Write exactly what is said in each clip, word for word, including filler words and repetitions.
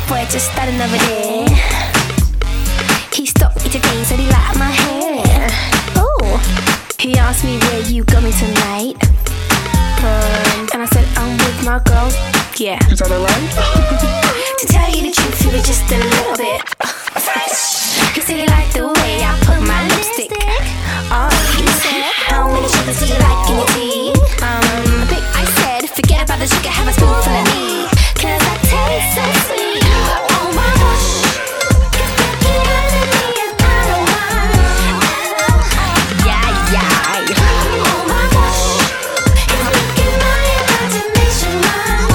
boy just starting over there. He stopped me today, said he liked my hair. Oh, he asked me where you going tonight. Um, and I said I'm with my girls. Yeah. Is that alright? To tell you the truth, he was just a little bit fresh. He said he liked the way I put my lipstick. Oh, he said, how many sugars do you like in your tea? Um, I think I said, forget about the sugar, have a spoonful of me. Cause I taste so sweet. Oh my gosh. It's making out of me and I don't mind. Yeah, yeah. Oh my gosh. It's making my imagination mine.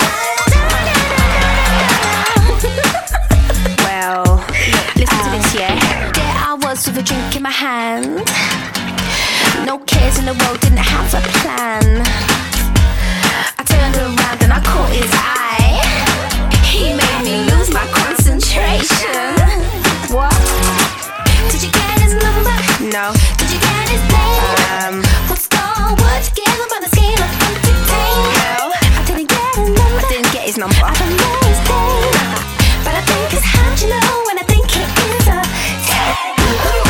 Well, listen to this, yeah. There I was with a drink in my hand. No cares in the world, didn't have a plan. I turned around and I caught his eye. He made me lose my concentration. What? Did you get his number? No. Did you get his name? Um. What score would you give him on the scale of one to ten? No. I didn't get his number. I didn't get his number. I don't know his name, but I think his hand, you know, and I think it is a ten.